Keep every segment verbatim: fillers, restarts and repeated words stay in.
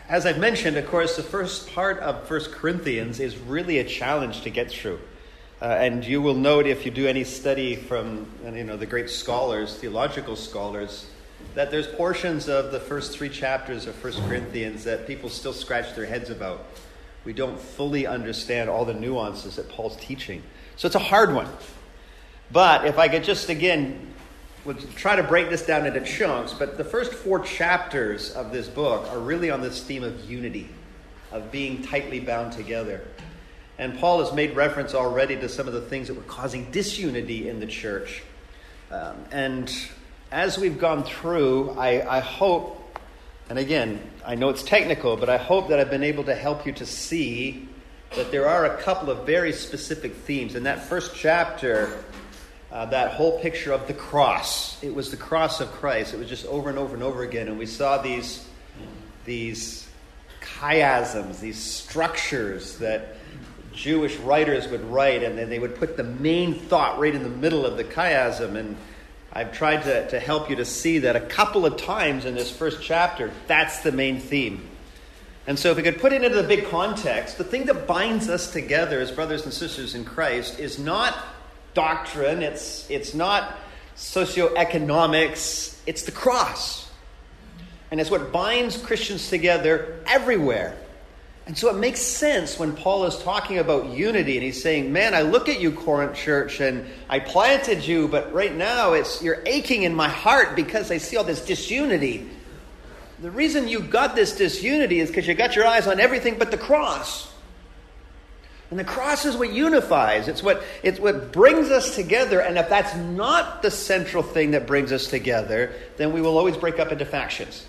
As I've mentioned, of course, the first part of First Corinthians is really a challenge to get through. Uh, and you will note if you do any study from you know the great scholars, theological scholars, that there's portions of the first three chapters of First Corinthians that people still scratch their heads about. We don't fully understand all the nuances that Paul's teaching. So it's a hard one. But if I could just, again, we'll try to break this down into chunks, but the first four chapters of this book are really on this theme of unity, of being tightly bound together. And Paul has made reference already to some of the things that were causing disunity in the church. Um, and as we've gone through, I, I hope, and again, I know it's technical, but I hope that I've been able to help you to see that there are a couple of very specific themes. In that first chapter, uh, that whole picture of the cross, it was the cross of Christ. It was just over and over and over again. And we saw these, these chiasms, these structures that Jewish writers would write, and then they would put the main thought right in the middle of the chiasm. And I've tried to, to help you to see that a couple of times in this first chapter, that's the main theme. And so if we could put it into the big context, the thing that binds us together as brothers and sisters in Christ is not doctrine, it's, it's not socioeconomics, it's the cross. And it's what binds Christians together everywhere. And so it makes sense when Paul is talking about unity and he's saying, man, I look at you, Corinth church, and I planted you, but right now it's you're aching in my heart because I see all this disunity. The reason you got this disunity is because you got your eyes on everything but the cross. And the cross is what unifies. It's what, it's what brings us together. And if that's not the central thing that brings us together, then we will always break up into factions.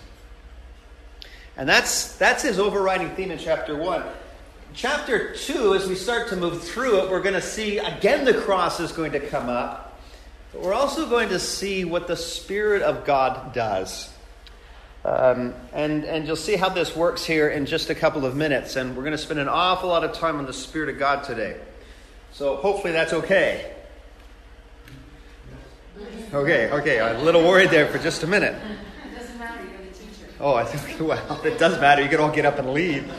And that's that's his overriding theme in chapter one. Chapter two, as we start to move through it, we're going to see, again, the cross is going to come up. But we're also going to see what the Spirit of God does. Um, and, and you'll see how this works here in just a couple of minutes. And we're going to spend an awful lot of time on the Spirit of God today. So hopefully that's okay. Okay, okay. I'm a little worried there for just a minute. Oh, I think, well, it does matter. You can all get up and leave.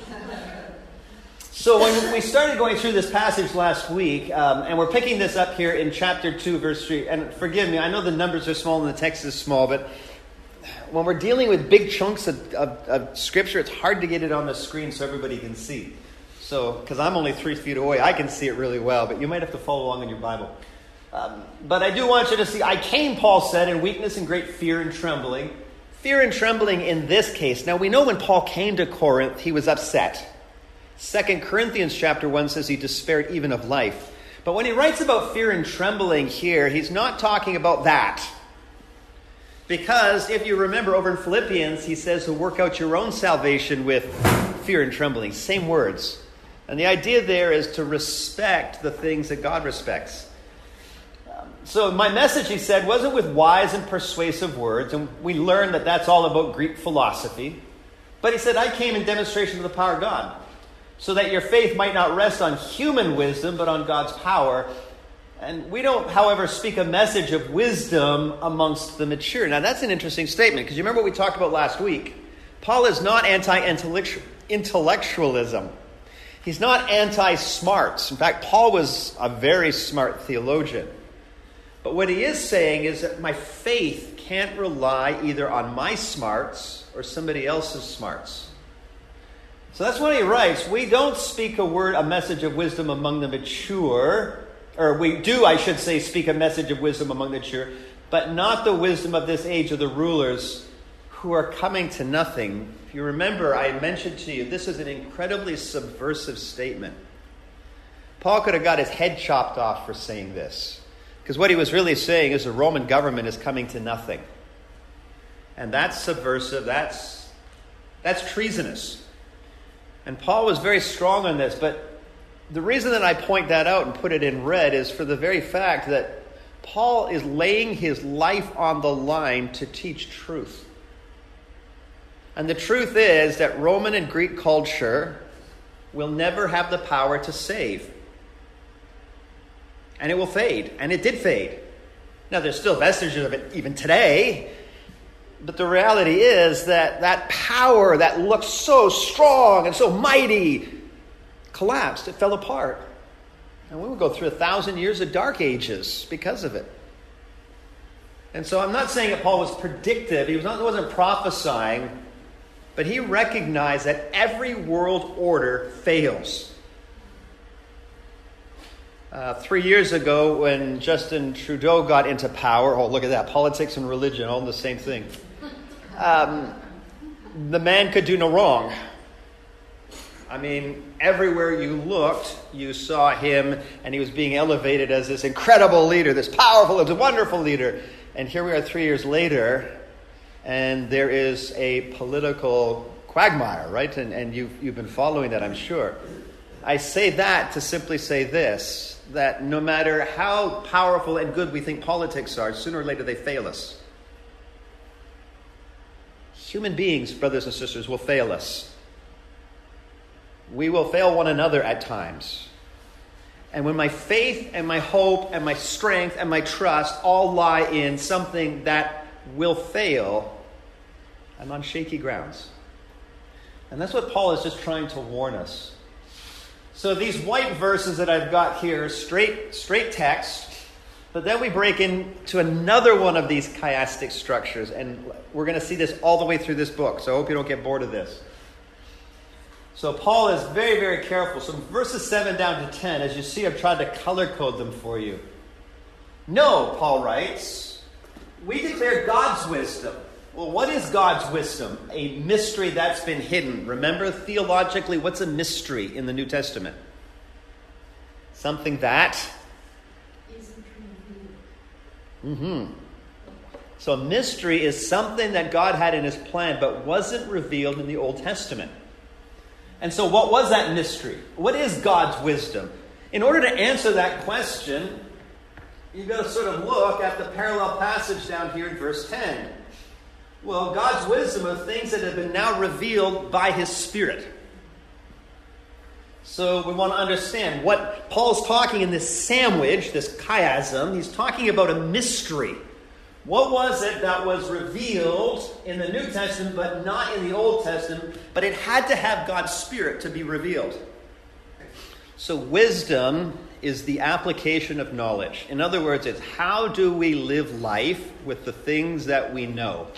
So when we started going through this passage last week, um, and we're picking this up here in chapter two, verse three, and forgive me, I know the numbers are small and the text is small, but when we're dealing with big chunks of, of, of Scripture, it's hard to get it on the screen so everybody can see. So, because I'm only three feet away, I can see it really well, but you might have to follow along in your Bible. Um, but I do want you to see, I came, Paul said, in weakness and great fear and trembling. Fear and trembling in this case. Now we know when Paul came to Corinth, he was upset. Second Corinthians chapter one says he despaired even of life. But when he writes about fear and trembling here, he's not talking about that. Because if you remember over in Philippians, he says to work out your own salvation with fear and trembling. Same words. And the idea there is to respect the things that God respects. So my message, he said, wasn't with wise and persuasive words, and we learned that that's all about Greek philosophy. But he said, I came in demonstration of the power of God, so that your faith might not rest on human wisdom, but on God's power. And we don't, however, speak a message of wisdom amongst the mature. Now that's an interesting statement, because you remember what we talked about last week. Paul is not anti-intellectualism. He's not anti-smarts. In fact, Paul was a very smart theologian. But what he is saying is that my faith can't rely either on my smarts or somebody else's smarts. So that's what he writes. We don't speak a word, a message of wisdom among the mature, or we do, I should say, speak a message of wisdom among the mature, but not the wisdom of this age of the rulers who are coming to nothing. If you remember, I mentioned to you, this is an incredibly subversive statement. Paul could have got his head chopped off for saying this. Because what he was really saying is the Roman government is coming to nothing. And that's subversive. That's, that's treasonous. And Paul was very strong on this. But the reason that I point that out and put it in red is for the very fact that Paul is laying his life on the line to teach truth. And the truth is that Roman and Greek culture will never have the power to save. And it will fade. And it did fade. Now, there's still vestiges of it even today. But the reality is that that power that looked so strong and so mighty collapsed. It fell apart. And we will go through a thousand years of dark ages because of it. And so I'm not saying that Paul was predictive. He was not, wasn't prophesying. But he recognized that every world order fails. Uh, three years ago, when Justin Trudeau got into power, oh, look at that, politics and religion, all in the same thing. Um, the man could do no wrong. I mean, everywhere you looked, you saw him, and he was being elevated as this incredible leader, this powerful, this wonderful leader. And here we are three years later, and there is a political quagmire, right? And, and you've, you've been following that, I'm sure. I say that to simply say this, that no matter how powerful and good we think politics are, sooner or later they fail us. Human beings, brothers and sisters, will fail us. We will fail one another at times. And when my faith and my hope and my strength and my trust all lie in something that will fail, I'm on shaky grounds. And that's what Paul is just trying to warn us. So these white verses that I've got here, straight, straight text, but then we break into another one of these chiastic structures, and we're going to see this all the way through this book, so I hope you don't get bored of this. So Paul is very, very careful. So verses seven down to ten, as you see, I've tried to color code them for you. No, Paul writes, we declare God's wisdom. Well, what is God's wisdom? A mystery that's been hidden. Remember, theologically, what's a mystery in the New Testament? Something that isn't revealed. Mm-hmm. So a mystery is something that God had in his plan, but wasn't revealed in the Old Testament. And so what was that mystery? What is God's wisdom? In order to answer that question, you've got to sort of look at the parallel passage down here in verse ten. Well, God's wisdom are things that have been now revealed by his Spirit. So we want to understand what Paul's talking in this sandwich, this chiasm. He's talking about a mystery. What was it that was revealed in the New Testament but not in the Old Testament? But it had to have God's Spirit to be revealed. So wisdom is the application of knowledge. In other words, it's how do we live life with the things that we know?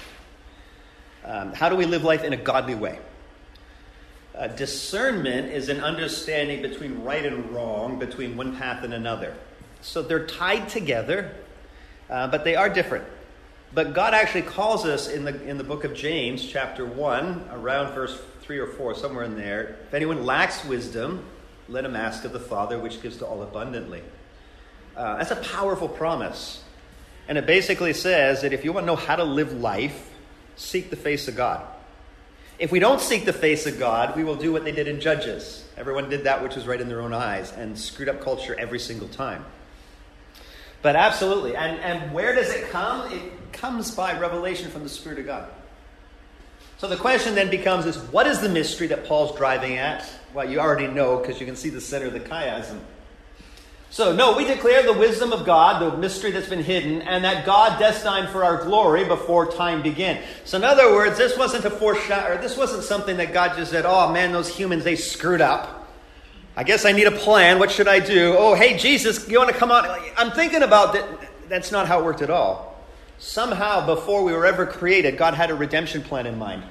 Um, how do we live life in a godly way? Uh, discernment is an understanding between right and wrong, between one path and another. So they're tied together, uh, but they are different. But God actually calls us in the in the book of James, chapter one, around verse three or four, somewhere in there. If anyone lacks wisdom, let him ask of the Father, which gives to all abundantly. Uh, that's a powerful promise. And it basically says that if you want to know how to live life, seek the face of God. If we don't seek the face of God, we will do what they did in Judges. Everyone did that which was right in their own eyes and screwed up culture every single time. But absolutely. And, and where does it come? It comes by revelation from the Spirit of God. So the question then becomes is, what is the mystery that Paul's driving at? Well, you already know because you can see the center of the chiasm. So, no, we declare the wisdom of God, the mystery that's been hidden, and that God destined for our glory before time began. So, in other words, this wasn't a foreshadow, or this wasn't something that God just said, oh, man, those humans, they screwed up. I guess I need a plan. What should I do? Oh, hey, Jesus, you want to come on? I'm thinking about that. That's not how it worked at all. Somehow, before we were ever created, God had a redemption plan in mind.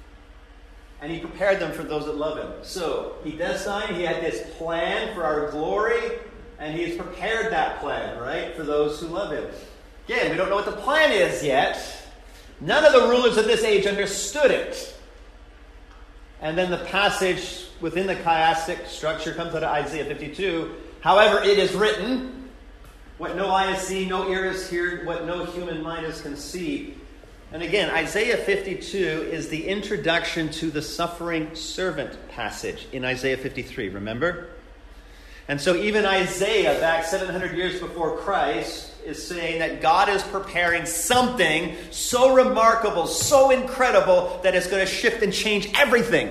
And he prepared them for those that love him. So, he destined, he had this plan for our glory, and he has prepared that plan, right, for those who love him. Again, we don't know what the plan is yet. None of the rulers of this age understood it. And then the passage within the chiastic structure comes out of Isaiah fifty-two. However, it is written, what no eye has seen, no ear has heard, what no human mind has conceived. And again, Isaiah fifty-two is the introduction to the suffering servant passage in Isaiah fifty-three, remember? And so even Isaiah, back seven hundred years before Christ, is saying that God is preparing something so remarkable, so incredible, that it's going to shift and change everything.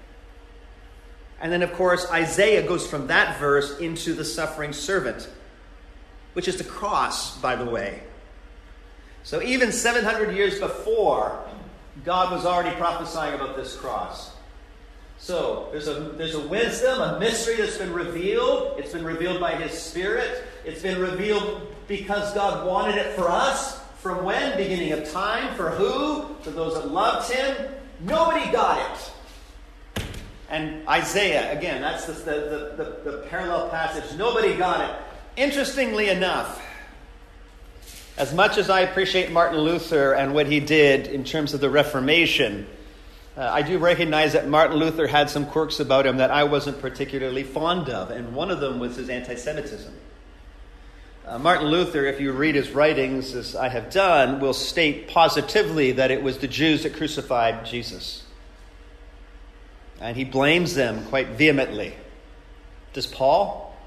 And then, of course, Isaiah goes from that verse into the suffering servant, which is the cross, by the way. So even seven hundred years before, God was already prophesying about this cross. So there's a there's a wisdom, a mystery that's been revealed. It's been revealed by His Spirit. It's been revealed because God wanted it for us. From when? Beginning of time. For who? For those that loved Him. Nobody got it. And Isaiah, again, that's the, the, the, the, the parallel passage. Nobody got it. Interestingly enough, as much as I appreciate Martin Luther and what he did in terms of the Reformation, uh, I do recognize that Martin Luther had some quirks about him that I wasn't particularly fond of, and one of them was his anti-Semitism. Uh, Martin Luther, if you read his writings, as I have done, will state positively that it was the Jews that crucified Jesus. And he blames them quite vehemently. Does Paul?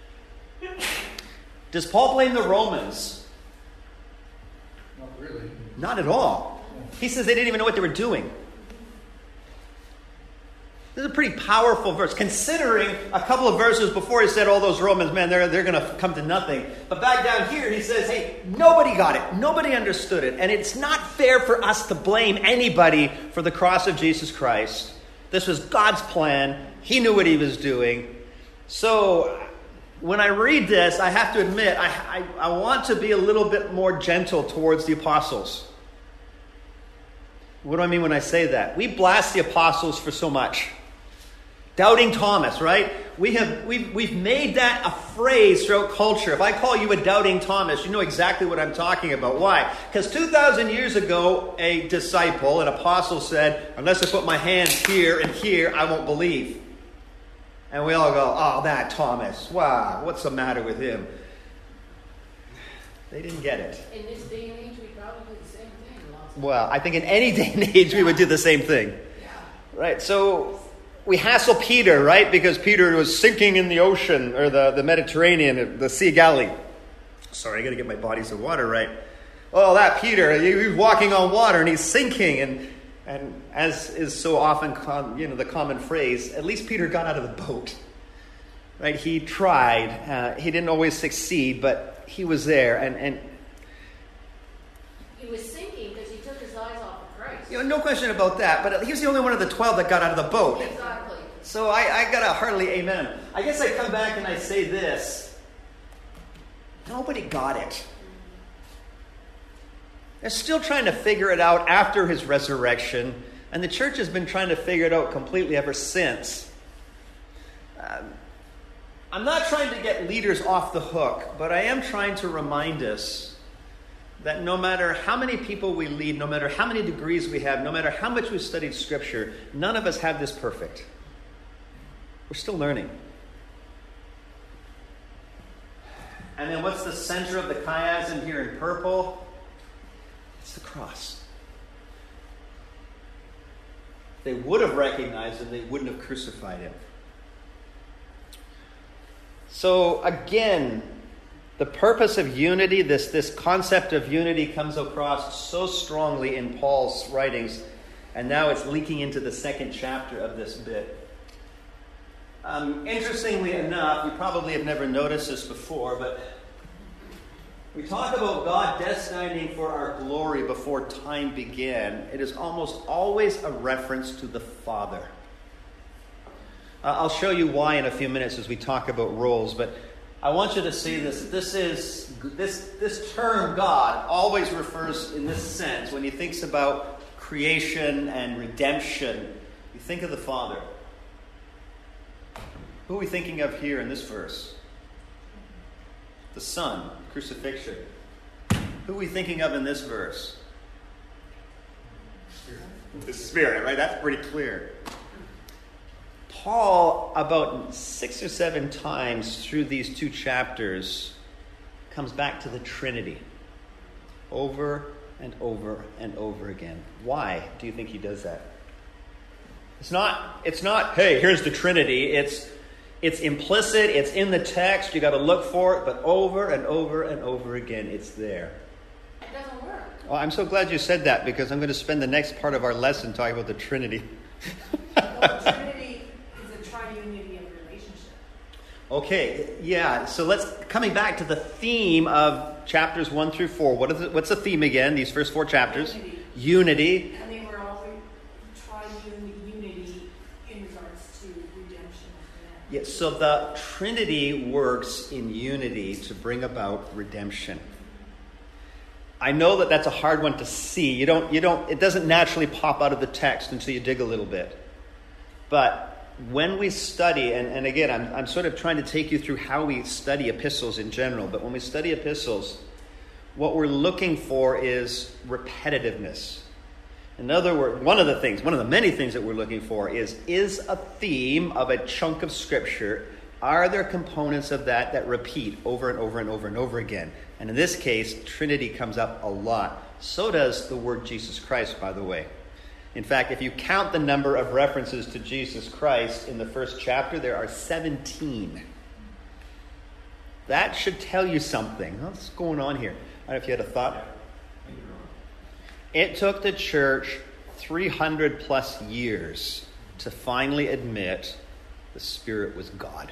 Does Paul blame the Romans? Not really. Not at all. He says they didn't even know what they were doing. This is a pretty powerful verse, considering a couple of verses before he said all those Romans, man, they're, they're going to come to nothing. But back down here, he says, hey, nobody got it. Nobody understood it. And it's not fair for us to blame anybody for the cross of Jesus Christ. This was God's plan. He knew what He was doing. So when I read this, I have to admit, I, I, I want to be a little bit more gentle towards the apostles. What do I mean when I say that? We blast the apostles for so much. Doubting Thomas, right? We have, we've, we've made that a phrase throughout culture. If I call you a doubting Thomas, you know exactly what I'm talking about. Why? Because two thousand years ago, a disciple, an apostle said, unless I put my hands here and here, I won't believe. And we all go, oh, that Thomas. Wow, what's the matter with him? They didn't get it. In this day and age, we probably do the same thing. Lots of Well, I think in any day and age, we would do the same thing. Yeah. Right, so we hassle Peter, right? Because Peter was sinking in the ocean, or the, the Mediterranean, the Sea of Galilee. Sorry, I got to get my bodies of water right. Oh, that Peter, he was walking on water and he's sinking. And and as is so often, com, you know, the common phrase, at least Peter got out of the boat. Right? He tried. Uh, he didn't always succeed, but he was there. And, and He was sinking because he took his eyes off of Christ. you know, no question about that. But he was the only one of the twelve that got out of the boat. Exactly. So I, I got a heartily amen. I guess I come back and I say this. Nobody got it. They're still trying to figure it out after his resurrection. And the church has been trying to figure it out completely ever since. Um, I'm not trying to get leaders off the hook, but I am trying to remind us that no matter how many people we lead, no matter how many degrees we have, no matter how much we've studied Scripture, none of us have this perfect. We're still learning. And then what's the center of the chiasm here in purple? It's the cross. If they would have recognized him, they wouldn't have crucified him. So again, the purpose of unity, this, this concept of unity comes across so strongly in Paul's writings, and now it's leaking into the second chapter of this bit. Um, interestingly enough, we probably have never noticed this before, but we talk about God destining for our glory before time began. It is almost always a reference to the Father. Uh, I'll show you why in a few minutes as we talk about roles, but I want you to see this. This is this this term God always refers in this sense. When he thinks about creation and redemption, you think of the Father. Who are we thinking of here in this verse? The Son, crucifixion. Who are we thinking of in this verse? Spirit. The Spirit, right? That's pretty clear. Paul, about six or seven times through these two chapters, comes back to the Trinity. Over and over and over again. Why do you think he does that? It's not, it's not, hey, here's the Trinity. It's It's implicit, it's in the text, you got to look for it, but over and over and over again, it's there. It doesn't work. Oh, I'm so glad you said that, because I'm going to spend the next part of our lesson talking about the Trinity. Well, the Trinity is a triunity of relationship. Okay, yeah, so let's, coming back to the theme of chapters one through four. What is it, what's the theme again, these first four chapters? Unity. Unity. And they were all triune unity in regards to redemption. Yeah, so the Trinity works in unity to bring about redemption. I know that that's a hard one to see. You don't, you don't, it doesn't naturally pop out of the text until you dig a little bit. But when we study, and, and again, I'm, I'm sort of trying to take you through how we study epistles in general, but when we study epistles, what we're looking for is repetitiveness. In other words, one of the things, one of the many things that we're looking for is, is a theme of a chunk of Scripture, are there components of that that repeat over and over and over and over again? And in this case, Trinity comes up a lot. So does the word Jesus Christ, by the way. In fact, if you count the number of references to Jesus Christ in the first chapter, there are seventeen. That should tell you something. What's going on here? I don't know if you had a thought. It took the church three hundred plus years to finally admit the Spirit was God.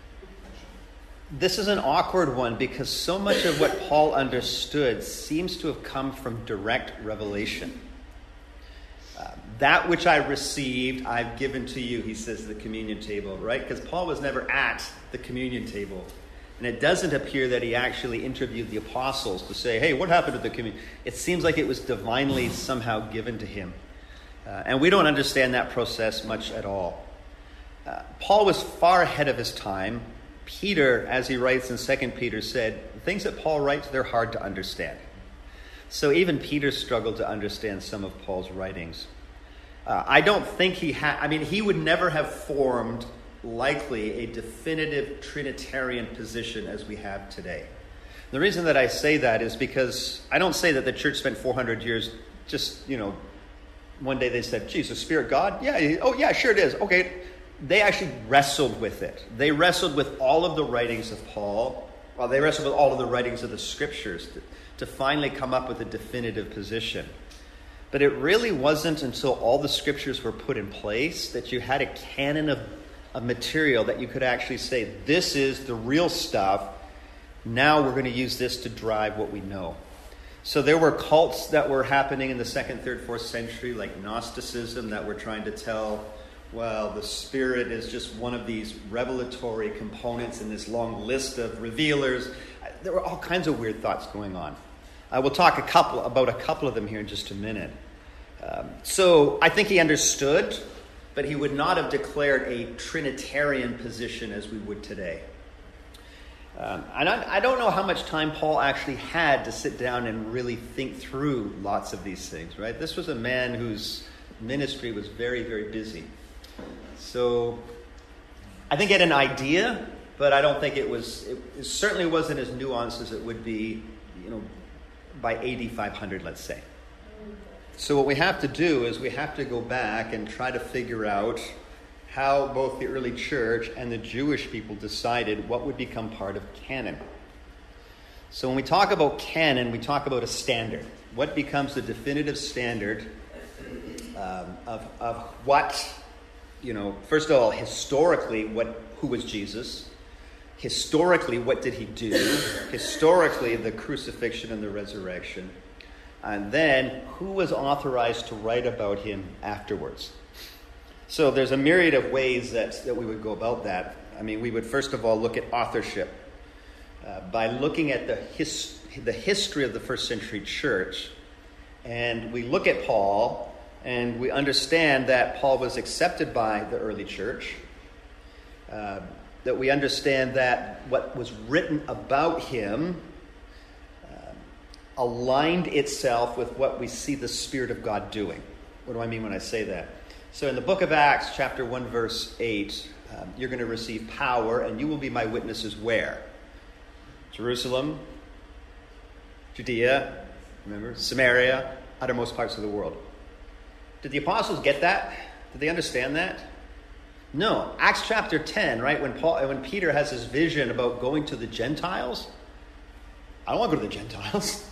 This is an awkward one because so much of what Paul understood seems to have come from direct revelation. Uh, that which I received, I've given to you, he says, the communion table, right? Because Paul was never at the communion table. And it doesn't appear that he actually interviewed the apostles to say, hey, what happened to the communion? It seems like it was divinely somehow given to him. Uh, and we don't understand that process much at all. Uh, Paul was far ahead of his time. Peter, as he writes in Second Peter, said, the things that Paul writes, they're hard to understand. So even Peter struggled to understand some of Paul's writings. Uh, I don't think he had, I mean, he would never have formed, likely, a definitive Trinitarian position as we have today. The reason that I say that is because I don't say that the church spent four hundred years just, you know, one day they said, Jesus, Spirit, God? Yeah, oh yeah, sure it is. Okay. They actually wrestled with it. They wrestled with all of the writings of Paul. Well, they wrestled with all of the writings of the Scriptures to, to finally come up with a definitive position. But it really wasn't until all the Scriptures were put in place that you had a canon of, of material that you could actually say, this is the real stuff. Now we're going to use this to drive what we know. So there were cults that were happening in the second, third, fourth century, like Gnosticism, that were trying to tell, well, the Spirit is just one of these revelatory components in this long list of revealers. There were all kinds of weird thoughts going on. I will talk a couple about a couple of them here in just a minute. Um, so I think he understood, but he would not have declared a Trinitarian position as we would today. Um, and I, I don't know how much time Paul actually had to sit down and really think through lots of these things, right? This was a man whose ministry was very, very busy. So I think he had an idea, but I don't think it was, it, it certainly wasn't as nuanced as it would be, you know, by A D five hundred, let's say. So what we have to do is we have to go back and try to figure out how both the early church and the Jewish people decided what would become part of canon. So when we talk about canon, we talk about a standard. What becomes the definitive standard um, of, of what, you know, first of all, historically, what who was Jesus? Historically, what did he do? Historically, the crucifixion and the resurrection. And then, who was authorized to write about him afterwards? So there's a myriad of ways that, that we would go about that. I mean, we would first of all look at authorship. Uh, by looking at the, his, the history of the first century church, and we look at Paul, and we understand that Paul was accepted by the early church, uh, that we understand that what was written about him uh, aligned itself with what we see the Spirit of God doing. What do I mean when I say that? So in the book of Acts, chapter one, verse eight, um, you're going to receive power, and you will be my witnesses where? Jerusalem, Judea, remember, Samaria, uttermost parts of the world. Did the apostles get that? Did they understand that? No. Acts chapter ten, right, when Paul, when Peter has his vision about going to the Gentiles, I don't want to go to the Gentiles.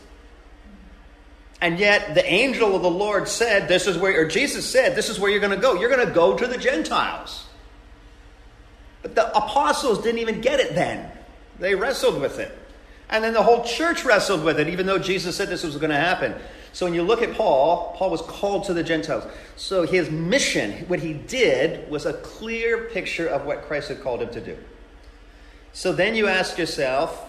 And yet the angel of the Lord said, this is where, or Jesus said, this is where you're going to go. You're going to go to the Gentiles. But the apostles didn't even get it then. They wrestled with it. And then the whole church wrestled with it, even though Jesus said this was going to happen. So when you look at Paul, Paul was called to the Gentiles. So his mission, what he did, was a clear picture of what Christ had called him to do. So then you ask yourself,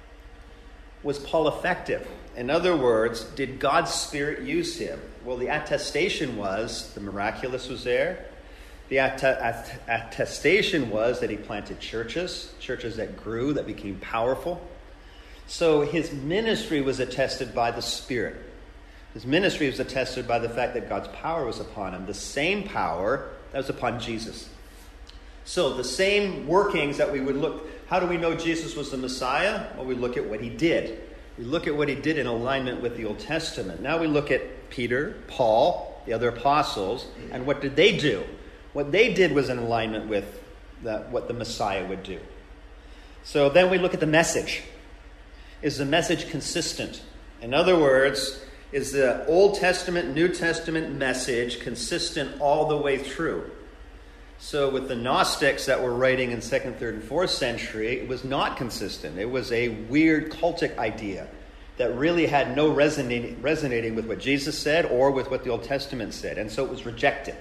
was Paul effective? In other words, did God's Spirit use him? Well, the attestation was the miraculous was there. The att- att- attestation was that he planted churches, churches that grew, that became powerful. So his ministry was attested by the Spirit. His ministry was attested by the fact that God's power was upon him, the same power that was upon Jesus. So the same workings that we would look, how do we know Jesus was the Messiah? Well, we look at what he did. We look at what he did in alignment with the Old Testament. Now we look at Peter, Paul, the other apostles, and what did they do? What they did was in alignment with the, what the Messiah would do. So then we look at the message. Is the message consistent? In other words, is the Old Testament, New Testament message consistent all the way through? So with the Gnostics that were writing in second, third, and fourth century, it was not consistent. It was a weird cultic idea that really had no resonating, resonating with what Jesus said or with what the Old Testament said. And so it was rejected.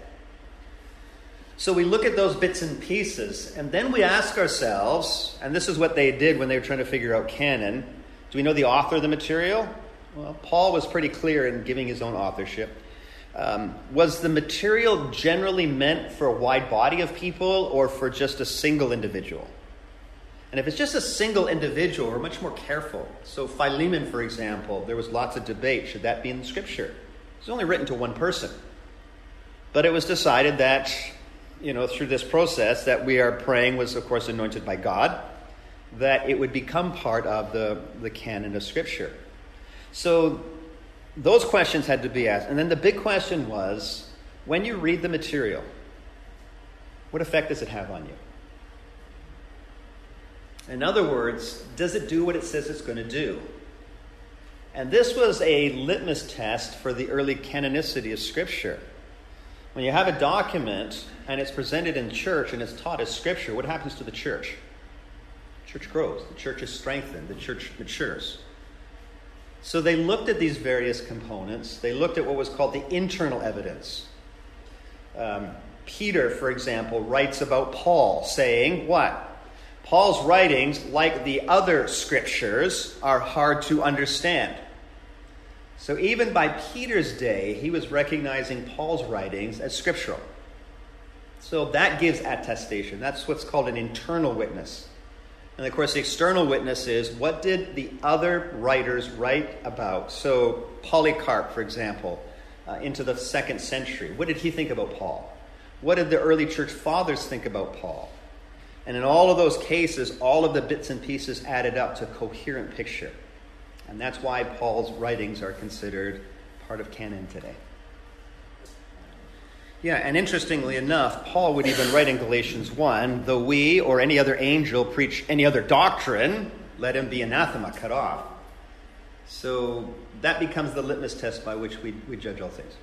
So we look at those bits and pieces, and then we ask ourselves, and this is what they did when they were trying to figure out canon. Do we know the author of the material? Well, Paul was pretty clear in giving his own authorship. Um, was the material generally meant for a wide body of people or for just a single individual? And if it's just a single individual, we're much more careful. So Philemon, for example, there was lots of debate. Should that be in the Scripture? It was only written to one person. But it was decided that, you know, through this process that we are praying was, of course, anointed by God, that it would become part of the, the canon of Scripture. So those questions had to be asked. And then the big question was, when you read the material, what effect does it have on you? In other words, does it do what it says it's going to do? And this was a litmus test for the early canonicity of Scripture. When you have a document and it's presented in church and it's taught as Scripture, what happens to the church? The church grows. The church is strengthened. The church matures. So they looked at these various components. They looked at what was called the internal evidence. Um, Peter, for example, writes about Paul, saying what? Paul's writings, like the other scriptures, are hard to understand. So even by Peter's day, he was recognizing Paul's writings as scriptural. So that gives attestation. That's what's called an internal witness. And of course, the external witness is, what did the other writers write about? So Polycarp, for example, uh, into the second century. What did he think about Paul? What did the early church fathers think about Paul? And in all of those cases, all of the bits and pieces added up to a coherent picture. And that's why Paul's writings are considered part of canon today. Yeah, and interestingly enough, Paul would even write in Galatians one, though we or any other angel preach any other doctrine, let him be anathema, cut off. So that becomes the litmus test by which we, we judge all things.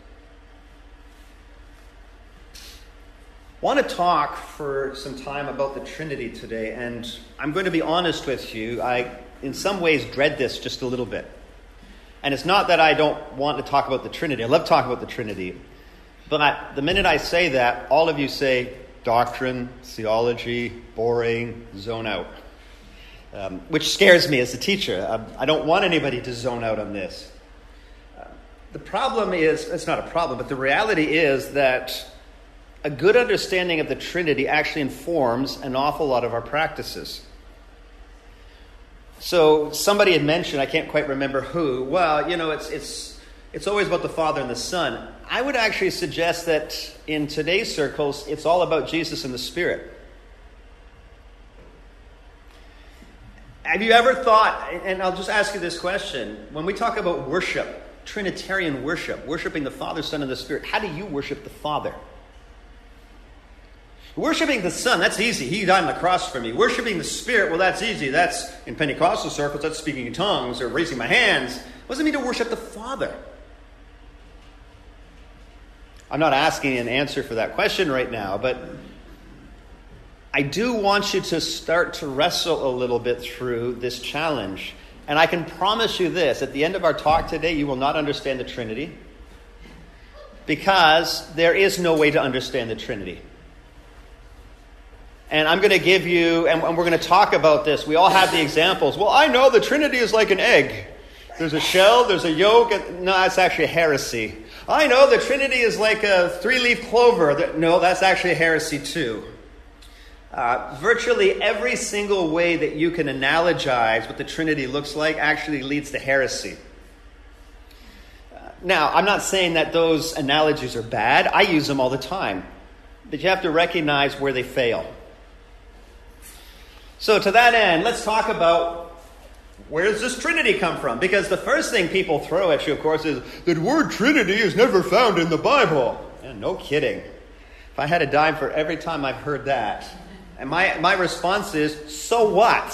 I want to talk for some time about the Trinity today, and I'm going to be honest with you. I, in some ways, dread this just a little bit. And it's not that I don't want to talk about the Trinity. I love talking about the Trinity. But I, the minute I say that, all of you say doctrine, theology, boring, zone out. Um, which scares me as a teacher. Um, I don't want anybody to zone out on this. Uh, the problem is, it's not a problem, but the reality is that a good understanding of the Trinity actually informs an awful lot of our practices. So somebody had mentioned, I can't quite remember who, well, you know, it's it's it's always about the Father and the Son. I would actually suggest that in today's circles, it's all about Jesus and the Spirit. Have you ever thought, and I'll just ask you this question, when we talk about worship, Trinitarian worship, worshiping the Father, Son, and the Spirit, how do you worship the Father? Worshiping the Son, that's easy. He died on the cross for me. Worshiping the Spirit, well, that's easy. That's, in Pentecostal circles, that's speaking in tongues or raising my hands. What does it mean to worship the Father? I'm not asking an answer for that question right now, but I do want you to start to wrestle a little bit through this challenge. And I can promise you this, at the end of our talk today, you will not understand the Trinity, because there is no way to understand the Trinity. And I'm going to give you, and we're going to talk about this. We all have the examples. Well, I know the Trinity is like an egg. There's a shell, there's a yolk. And, no, that's actually a heresy. I know the Trinity is like a three-leaf clover. No, that's actually a heresy too. Uh, virtually every single way that you can analogize what the Trinity looks like actually leads to heresy. Uh, now, I'm not saying that those analogies are bad. I use them all the time. But you have to recognize where they fail. So to that end, let's talk about where does this Trinity come from? Because the first thing people throw at you, of course, is the word Trinity is never found in the Bible. And no kidding. If I had a dime for every time I've heard that. And my, my response is, so what?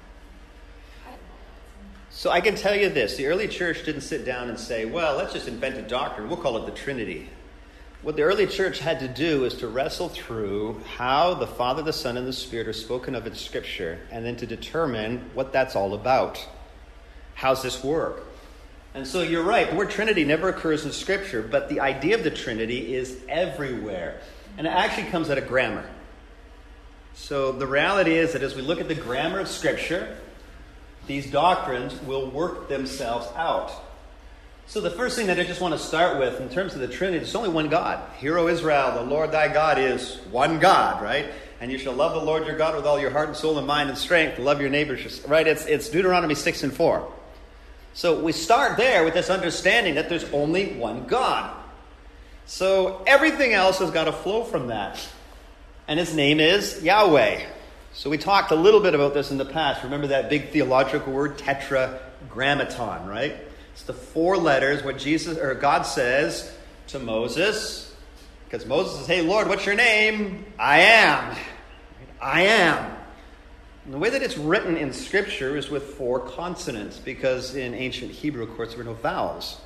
So I can tell you this. The early church didn't sit down and say, well, let's just invent a doctrine. We'll call it the Trinity. What the early church had to do is to wrestle through how the Father, the Son, and the Spirit are spoken of in Scripture, and then to determine what that's all about. How's this work? And so you're right, the word Trinity never occurs in Scripture, but the idea of the Trinity is everywhere. And it actually comes out of grammar. So the reality is that as we look at the grammar of Scripture, these doctrines will work themselves out. So the first thing that I just want to start with in terms of the Trinity, there's only one God. Hear, O Israel, the Lord thy God is one God, right? And you shall love the Lord your God with all your heart and soul and mind and strength. Love your neighbors, right? It's, it's Deuteronomy six and four. So we start there with this understanding that there's only one God. So everything else has got to flow from that. And his name is Yahweh. So we talked a little bit about this in the past. Remember that big theological word, tetragrammaton, right? It's the four letters, what Jesus or God says to Moses. Because Moses says, hey, Lord, what's your name? I am. I am. And the way that it's written in Scripture is with four consonants, because in ancient Hebrew, of course, there were no vowels.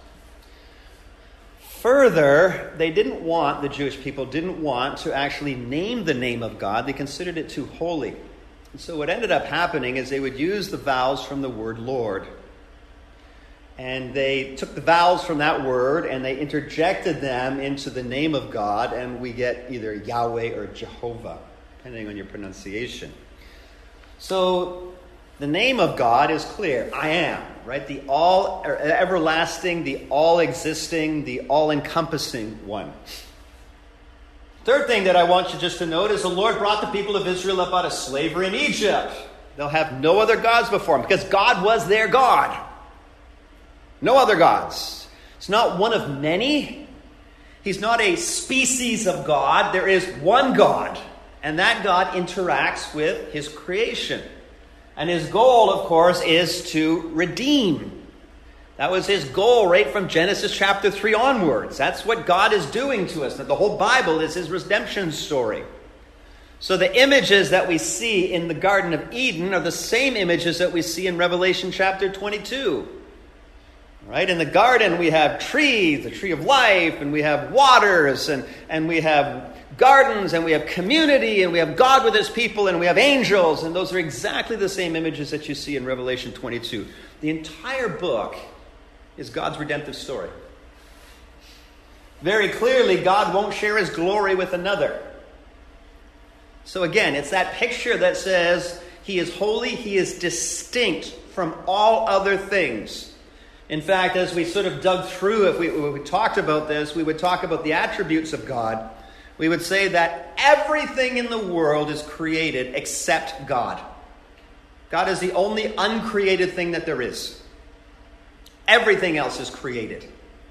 Further, they didn't want, the Jewish people didn't want to actually name the name of God. They considered it too holy. And so what ended up happening is they would use the vowels from the word Lord. And they took the vowels from that word and they interjected them into the name of God, and we get either Yahweh or Jehovah, depending on your pronunciation. So the name of God is clear. I am, right? The all or everlasting, the all-existing, the all-encompassing one. Third thing that I want you just to note is the Lord brought the people of Israel up out of slavery in Egypt. They'll have no other gods before him because God was their God. No other gods. It's not one of many. He's not a species of God. There is one God. And that God interacts with his creation. And his goal, of course, is to redeem. That was his goal right from Genesis chapter three onwards. That's what God is doing to us. That the whole Bible is his redemption story. So the images that we see in the Garden of Eden are the same images that we see in Revelation chapter twenty-two. Right? In the garden, we have trees, the tree of life, and we have waters, and, and we have gardens, and we have community, and we have God with his people, and we have angels, and those are exactly the same images that you see in Revelation twenty-two. The entire book is God's redemptive story. Very clearly, God won't share his glory with another. So again, it's that picture that says he is holy, he is distinct from all other things. In fact, as we sort of dug through, if we, if we talked about this, we would talk about the attributes of God. We would say that everything in the world is created except God. God is the only uncreated thing that there is. Everything else is created.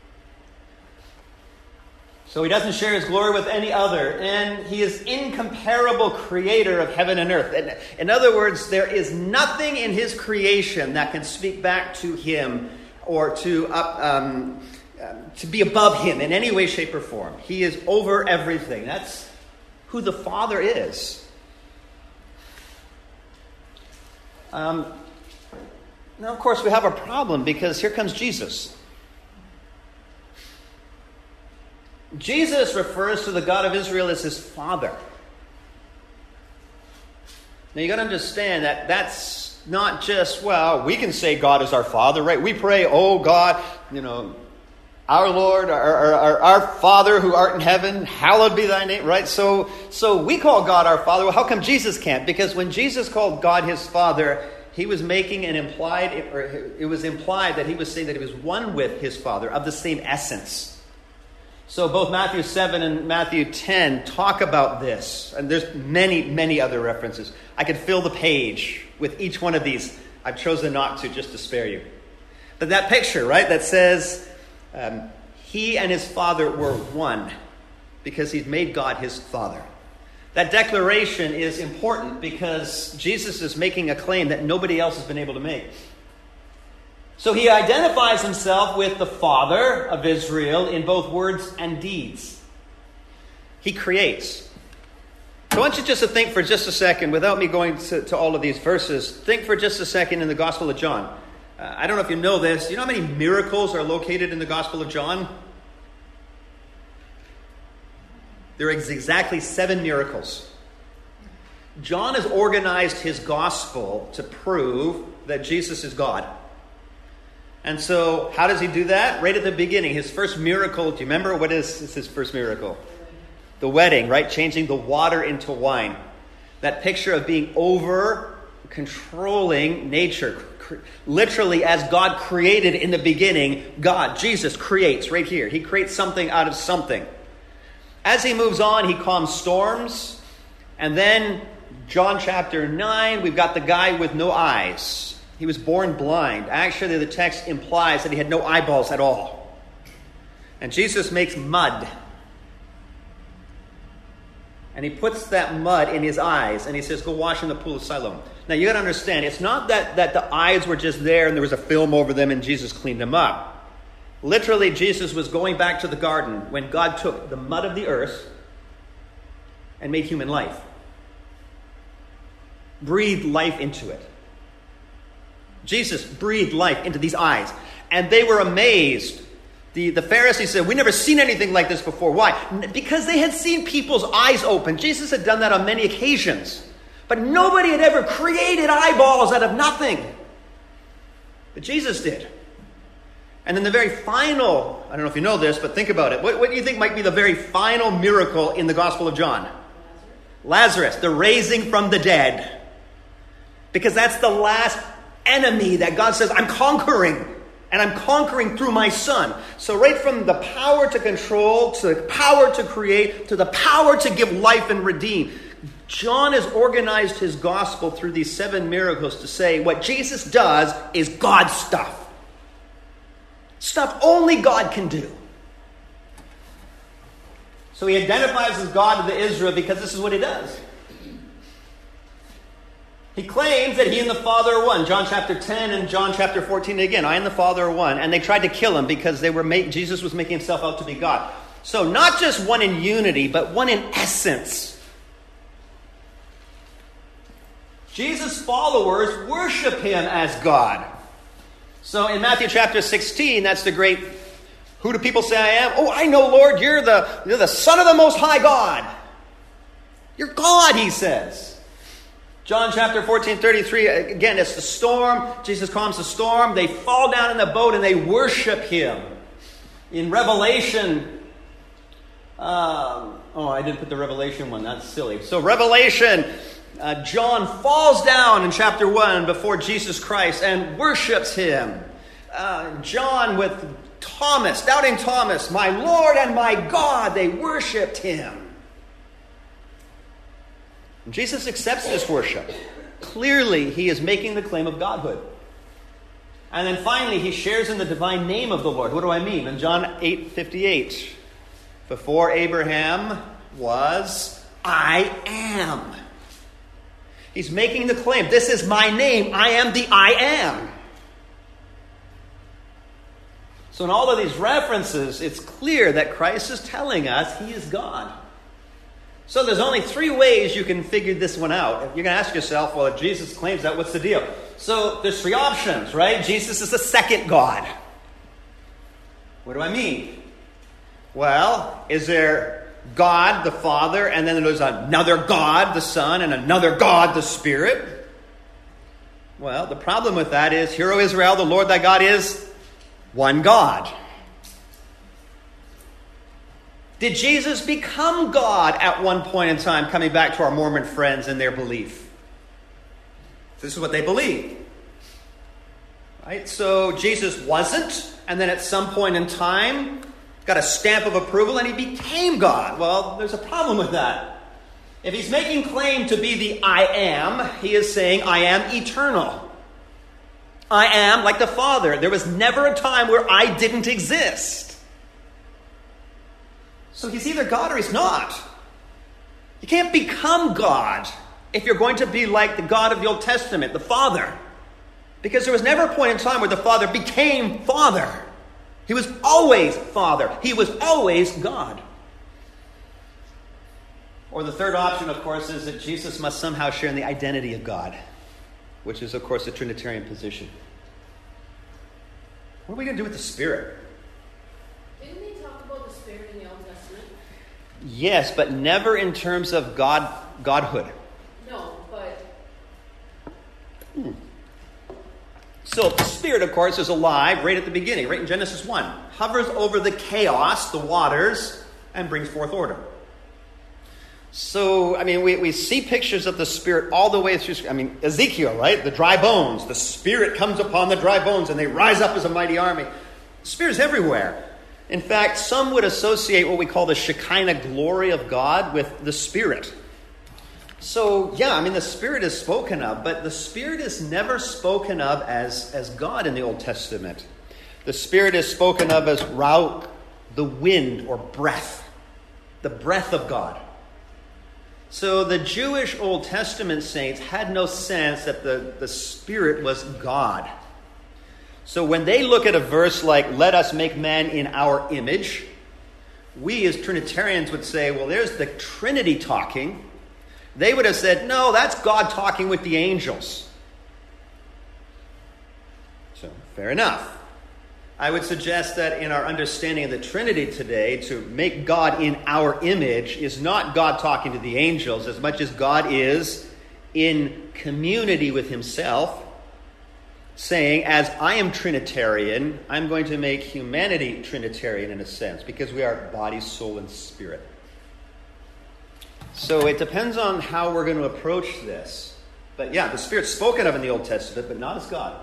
So he doesn't share his glory with any other. And he is incomparable creator of heaven and earth. And in other words, there is nothing in his creation that can speak back to him or to up, um, uh, to be above him in any way, shape, or form. He is over everything. That's who the Father is. Um, now, of course, we have a problem because here comes Jesus. Jesus refers to the God of Israel as his Father. Now, you got to understand that that's not just, well, we can say God is our Father, right? We pray, oh God, you know, our Lord, our, our, our Father who art in heaven, hallowed be thy name, right? So, so we call God our Father. Well, how come Jesus can't? Because when Jesus called God his Father, he was making an implied, or it was implied that he was saying that he was one with his Father, of the same essence. So both Matthew seven and Matthew ten talk about this. And there's many, many other references. I could fill the page with each one of these. I've chosen not to, just to spare you. But that picture, right, that says um, he and his Father were one because he's made God his Father. That declaration is important because Jesus is making a claim that nobody else has been able to make. So he identifies himself with the Father of Israel in both words and deeds. He creates. So I want you just to think for just a second, without me going to, to all of these verses, think for just a second in the Gospel of John. Uh, I don't know if you know this. Do you know how many miracles are located in the Gospel of John? There are exactly seven miracles. John has organized his Gospel to prove that Jesus is God. And so, how does he do that? Right at the beginning, his first miracle, do you remember what is, is his first miracle? The wedding, right? Changing the water into wine. That picture of being over controlling nature. Literally, as God created in the beginning, God, Jesus, creates right here. He creates something out of something. As he moves on, he calms storms. And then, John chapter nine, we've got the guy with no eyes. He was born blind. Actually, the text implies that he had no eyeballs at all. And Jesus makes mud. And he puts that mud in his eyes. And he says, go wash in the pool of Siloam. Now, you got to understand, it's not that, that the eyes were just there and there was a film over them and Jesus cleaned them up. Literally, Jesus was going back to the garden when God took the mud of the earth and made human life. Breathed life into it. Jesus breathed life into these eyes. And they were amazed. The, the Pharisees said, we've never seen anything like this before. Why? Because they had seen people's eyes open. Jesus had done that on many occasions. But nobody had ever created eyeballs out of nothing. But Jesus did. And then the very final, I don't know if you know this, but think about it. What, what do you think might be the very final miracle in the Gospel of John? Lazarus, the raising from the dead. Because that's the last enemy that God says, I'm conquering. And I'm conquering through my Son. So right from the power to control, to the power to create, to the power to give life and redeem, John has organized his gospel through these seven miracles to say what Jesus does is God stuff. Stuff only God can do. So he identifies as God to the Israel because this is what he does. He claims that he and the Father are one. John chapter ten and John chapter fourteen again. I and the Father are one. And they tried to kill him because they were make, Jesus was making himself out to be God. So not just one in unity, but one in essence. Jesus' followers worship him as God. So in Matthew chapter sixteen, that's the great, who do people say I am? Oh, I know, Lord, you're the, you're the Son of the Most High God. You're God, he says. John chapter fourteen, thirty-three, again, it's the storm. Jesus calms the storm. They fall down in the boat and they worship him. In Revelation, um, oh, I didn't put the Revelation one. That's silly. So Revelation, uh, John falls down in chapter one before Jesus Christ and worships him. Uh, John with Thomas, doubting Thomas, my Lord and my God, they worshipped him. Jesus accepts this worship. Clearly, he is making the claim of godhood. And then finally, he shares in the divine name of the Lord. What do I mean? In John eight fifty-eight, before Abraham was, I am. He's making the claim, this is my name. I am the I am. So in all of these references, it's clear that Christ is telling us he is God. So there's only three ways you can figure this one out. You're going to ask yourself, well, if Jesus claims that, what's the deal? So there's three options, right? Jesus is the second God. What do I mean? Well, is there God, the Father, and then there's another God, the Son, and another God, the Spirit? Well, the problem with that is, Hear, O Israel, the Lord thy God is one God. Did Jesus become God at one point in time, coming back to our Mormon friends and their belief? This is what they believe. Right? So Jesus wasn't, and then at some point in time, got a stamp of approval, and he became God. Well, there's a problem with that. If he's making claim to be the I am, he is saying, I am eternal. I am like the Father. There was never a time where I didn't exist. So he's either God or he's not. You can't become God if you're going to be like the God of the Old Testament, the Father. Because there was never a point in time where the Father became Father. He was always Father. He was always God. Or the third option, of course, is that Jesus must somehow share in the identity of God, which is, of course, the Trinitarian position. What are we going to do with the Spirit? Didn't he talk about the Spirit in the Old Testament? Yes, but never in terms of God, Godhood. No, but... Hmm. So the Spirit, of course, is alive right at the beginning, right in Genesis one. Hovers over the chaos, the waters, and brings forth order. So, I mean, we, we see pictures of the Spirit all the way through, I mean, Ezekiel, right? The dry bones. The Spirit comes upon the dry bones and they rise up as a mighty army. The Spirit's everywhere. In fact, some would associate what we call the Shekinah glory of God with the Spirit. So, yeah, I mean, the Spirit is spoken of, but the Spirit is never spoken of as, as God in the Old Testament. The Spirit is spoken of as Ruach, the wind or breath, the breath of God. So the Jewish Old Testament saints had no sense that the, the Spirit was God. So when they look at a verse like, let us make man in our image, we as Trinitarians would say, well, there's the Trinity talking. They would have said, no, that's God talking with the angels. So, fair enough. I would suggest that in our understanding of the Trinity today, to make God in our image is not God talking to the angels as much as God is in community with himself, saying, as I am Trinitarian, I'm going to make humanity Trinitarian in a sense, because we are body, soul, and spirit. So it depends on how we're going to approach this. But yeah, the Spirit's spoken of in the Old Testament, but not as God.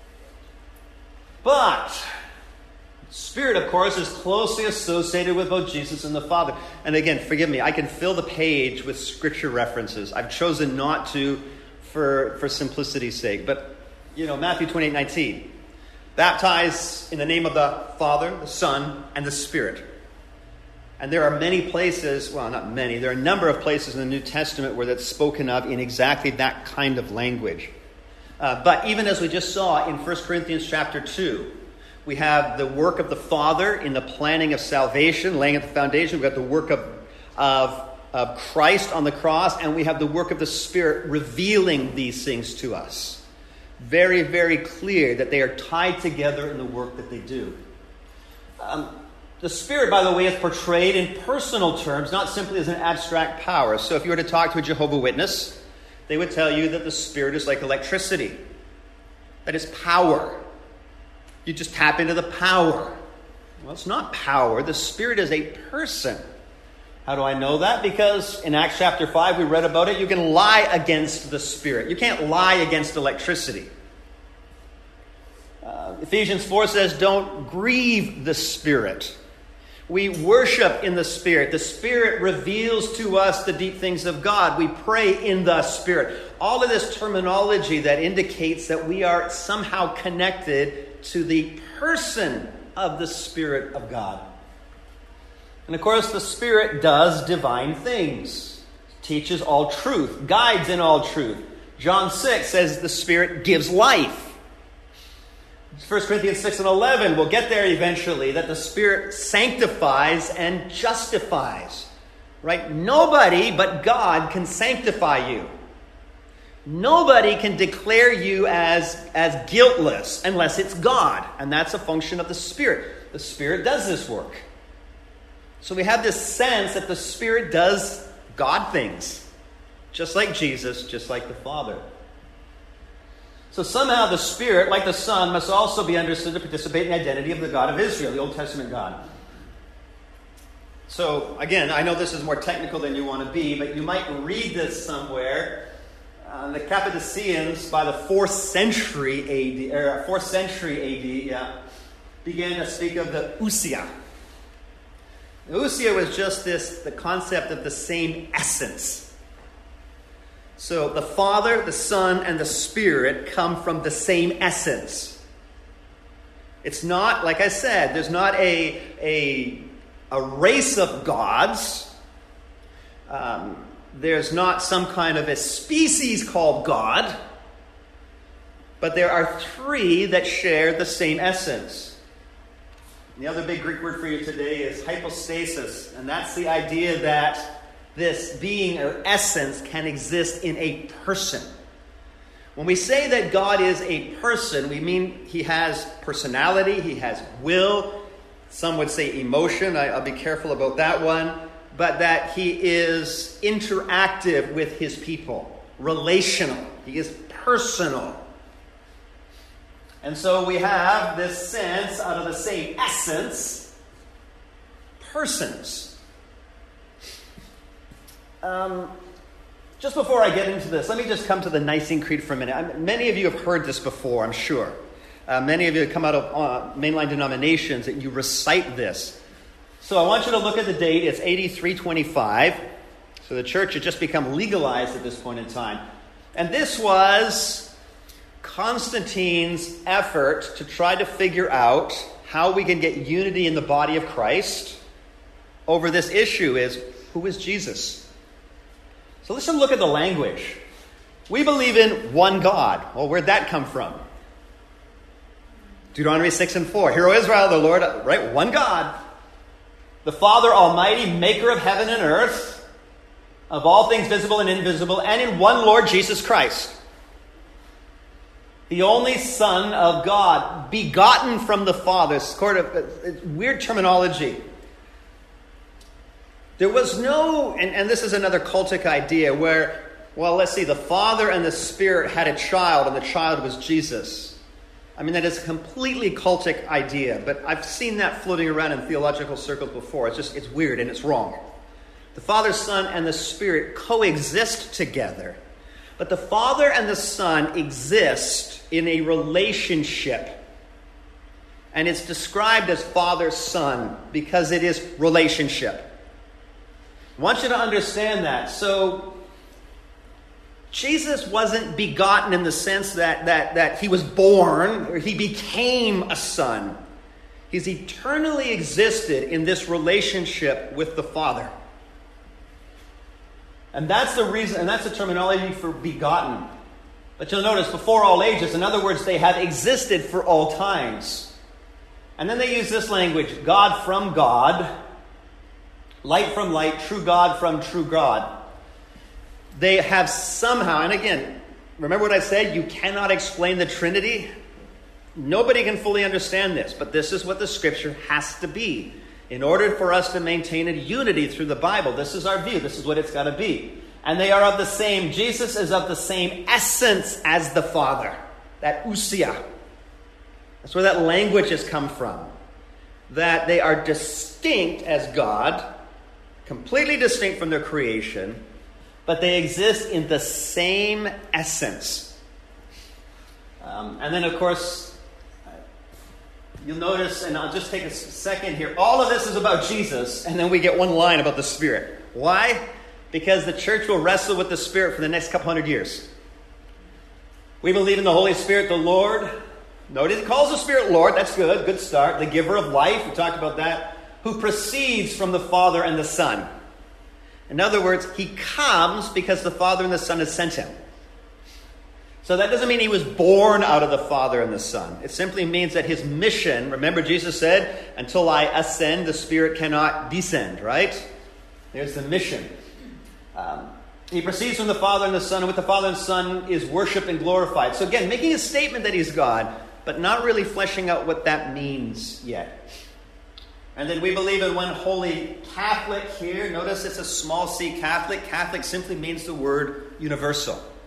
But Spirit, of course, is closely associated with both Jesus and the Father. And again, forgive me, I can fill the page with scripture references. I've chosen not to for, for simplicity's sake. But, you know, Matthew twenty-eight nineteen. Baptize in the name of the Father, the Son, and the Spirit. And there are many places, well, not many, there are a number of places in the New Testament where that's spoken of in exactly that kind of language. Uh, but even as we just saw in First Corinthians chapter two, we have the work of the Father in the planning of salvation, laying at the foundation. We've got the work of, of, of Christ on the cross, and we have the work of the Spirit revealing these things to us. Very, very clear that they are tied together in the work that they do. Um, the Spirit, by the way, is portrayed in personal terms, not simply as an abstract power. So if you were to talk to a Jehovah's Witness, they would tell you that the Spirit is like electricity. That is power. You just tap into the power. Well, it's not power. The Spirit is a person. How do I know that? Because in Acts chapter five, we read about it. You can lie against the Spirit. You can't lie against electricity. Uh, Ephesians four says, don't grieve the Spirit. We worship in the Spirit. The Spirit reveals to us the deep things of God. We pray in the Spirit. All of this terminology that indicates that we are somehow connected to the person of the Spirit of God. And of course, the Spirit does divine things, teaches all truth, guides in all truth. John six says the Spirit gives life. First Corinthians six and eleven, we'll get there eventually, that the Spirit sanctifies and justifies. Right? Nobody but God can sanctify you. Nobody can declare you as, as guiltless unless it's God. And that's a function of the Spirit. The Spirit does this work. So we have this sense that the Spirit does God things. Just like Jesus, just like the Father. So somehow the Spirit, like the Son, must also be understood to participate in the identity of the God of Israel, the Old Testament God. So, again, I know this is more technical than you want to be, but you might read this somewhere. Uh, the Cappadocians, by the fourth century A D, or fourth century A D, yeah, began to speak of the ousia. The ousia was just this, the concept of the same essence. So the Father, the Son, and the Spirit come from the same essence. It's not, like I said, there's not a, a, a race of gods. Um, there's not some kind of a species called God. But there are three that share the same essence. And the other big Greek word for you today is hypostasis. And that's the idea that this being or essence can exist in a person. When we say that God is a person, we mean he has personality, he has will. Some would say emotion. I, I'll be careful about that one. But that he is interactive with his people, relational. He is personal. And so we have this sense out of the same essence, persons. Um, just before I get into this, let me just come to the Nicene Creed for a minute. I, many of you have heard this before, I'm sure. Uh, many of you have come out of uh, mainline denominations and you recite this. So I want you to look at the date. It's eighty-three twenty-five. So the church had just become legalized at this point in time. And this was Constantine's effort to try to figure out how we can get unity in the body of Christ over this issue is, who is Jesus? So let's look at the language. We believe in one God. Well, where'd that come from? Deuteronomy six and four. Hear, O Israel, the Lord, right? One God. The Father Almighty, maker of heaven and earth, of all things visible and invisible, and in one Lord Jesus Christ. The only Son of God, begotten from the Father. It's sort of weird terminology. There was no, and, and this is another cultic idea where, well, let's see, the Father and the Spirit had a child, and the child was Jesus. I mean, that is a completely cultic idea, but I've seen that floating around in theological circles before. It's just, it's weird and it's wrong. The Father, Son, and the Spirit coexist together, but the Father and the Son exist in a relationship. And it's described as Father-Son because it is relationship. I want you to understand that. So, Jesus wasn't begotten in the sense that, that, that he was born or he became a son. He's eternally existed in this relationship with the Father. And that's the reason, and that's the terminology for begotten. But you'll notice, before all ages, in other words, they have existed for all times. And then they use this language, God from God, light from light, true God from true God. They have somehow, and again, remember what I said, you cannot explain the Trinity. Nobody can fully understand this, but this is what the Scripture has to be. In order for us to maintain a unity through the Bible, this is our view, this is what it's got to be. And they are of the same, Jesus is of the same essence as the Father. That ousia. That's where that language has come from. That they are distinct as God, completely distinct from their creation, but they exist in the same essence. Um, and then, of course, you'll notice, and I'll just take a second here, all of this is about Jesus, and then we get one line about the Spirit. Why? Because the church will wrestle with the Spirit for the next couple hundred years. We believe in the Holy Spirit, the Lord. Notice he calls the Spirit Lord. That's good. Good start. The giver of life. We talked about that. Who proceeds from the Father and the Son. In other words, he comes because the Father and the Son has sent him. So that doesn't mean he was born out of the Father and the Son. It simply means that his mission, remember Jesus said, until I ascend, the Spirit cannot descend, right? There's the mission. Um, he proceeds from the Father and the Son, and with the Father and Son is worshipped and glorified. So again, making a statement that he's God, but not really fleshing out what that means yet. And then we believe in one holy Catholic here. Notice it's a small c Catholic. Catholic simply means the word universal.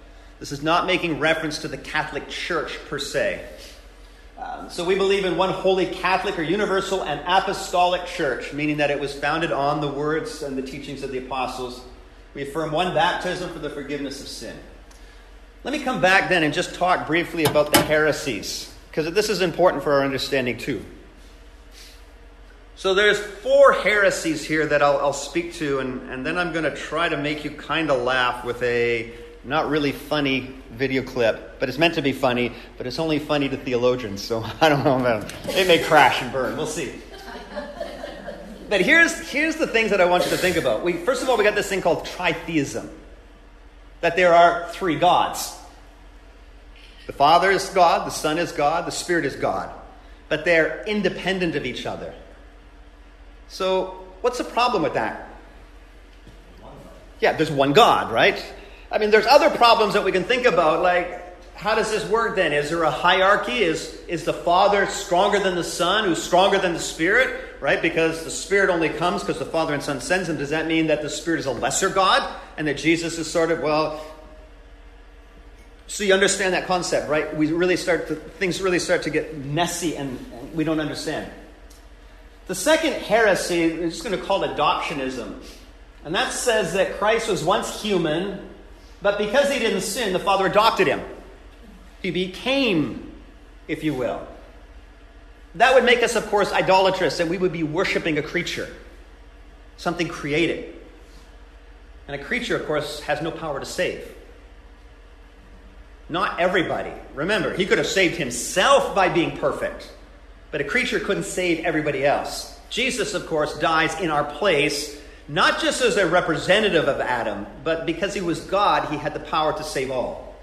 This is not making reference to the Catholic Church per se. Um, so we believe in one holy Catholic or universal and apostolic church, meaning that it was founded on the words and the teachings of the apostles. We affirm one baptism for the forgiveness of sin. Let me come back then and just talk briefly about the heresies, because this is important for our understanding too. So there's four heresies here that I'll, I'll speak to, and, and then I'm going to try to make you kind of laugh with a not really funny video clip, but it's meant to be funny, but it's only funny to theologians, so I don't know about it. It may crash and burn. We'll see. But here's, here's the things that I want you to think about. We, first of all, we got this thing called tritheism. That there are three gods. The Father is God, the Son is God, the Spirit is God. But they're independent of each other. So, what's the problem with that? Yeah, there's one God, right? I mean, there's other problems that we can think about, like, how does this work then? Is there a hierarchy? Is, is the Father stronger than the Son, who's stronger than the Spirit? Right? Because the Spirit only comes because the Father and Son sends him. Does that mean that the Spirit is a lesser God? And that Jesus is sort of, well... So you understand that concept, right? We really start to, things really start to get messy and, and we don't understand. The second heresy, we're just going to call it adoptionism. And that says that Christ was once human, but because he didn't sin, the Father adopted him. He became, if you will. That would make us, of course, idolatrous, and we would be worshiping a creature, something created. And a creature, of course, has no power to save. Not everybody. Remember, he could have saved himself by being perfect, but a creature couldn't save everybody else. Jesus, of course, dies in our place, not just as a representative of Adam, but because he was God, he had the power to save all.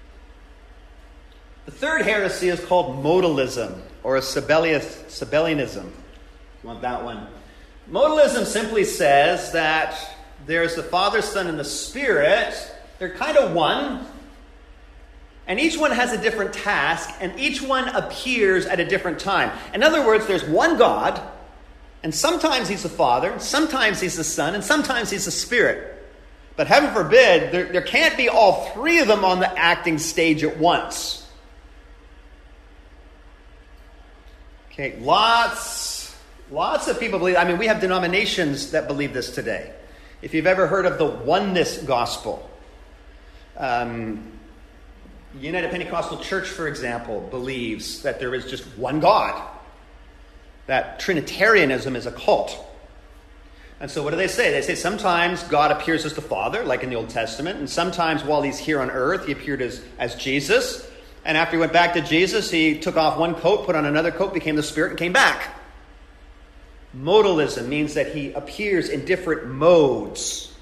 The third heresy is called modalism, or a Sabellianism. You want that one? Modalism simply says that there's the Father, Son, and the Spirit. They're kind of one. And each one has a different task, and each one appears at a different time. In other words, there's one God, and sometimes he's the Father, sometimes he's the Son, and sometimes he's the Spirit. But heaven forbid, there, there can't be all three of them on the acting stage at once. Okay, lots, lots of people believe, I mean, we have denominations that believe this today. If you've ever heard of the oneness gospel, um... United Pentecostal Church, for example, believes that there is just one God. That Trinitarianism is a cult. And so what do they say? They say sometimes God appears as the Father, like in the Old Testament, and sometimes while he's here on earth, he appeared as, as Jesus. And after he went back to Jesus, he took off one coat, put on another coat, became the Spirit, and came back. Modalism means that he appears in different modes.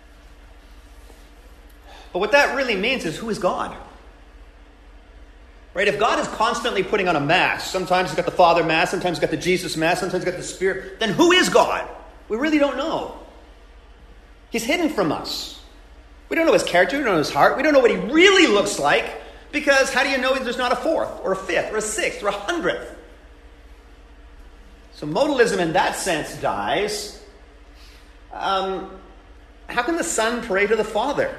But what that really means is, who is God? Right? If God is constantly putting on a mask, sometimes he's got the Father mask, sometimes he's got the Jesus mask, sometimes he's got the Spirit, then who is God? We really don't know. He's hidden from us. We don't know his character, we don't know his heart, we don't know what he really looks like, because how do you know there's not a fourth, or a fifth, or a sixth, or a hundredth? So modalism in that sense dies. Um, how can the Son pray to the Father?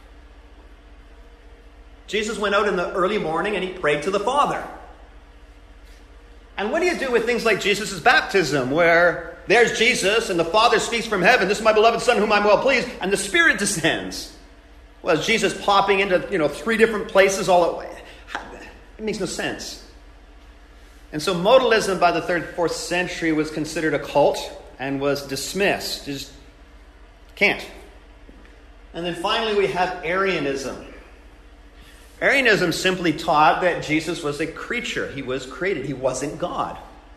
Jesus went out in the early morning and he prayed to the Father. And what do you do with things like Jesus' baptism, where there's Jesus and the Father speaks from heaven, "This is my beloved Son whom I'm well pleased," and the Spirit descends? Well, is Jesus popping into, you know, three different places all at once? It makes no sense. And so modalism by the third, fourth century was considered a cult and was dismissed. Just can't. And then finally we have Arianism. Arianism simply taught that Jesus was a creature. He was created. He wasn't God.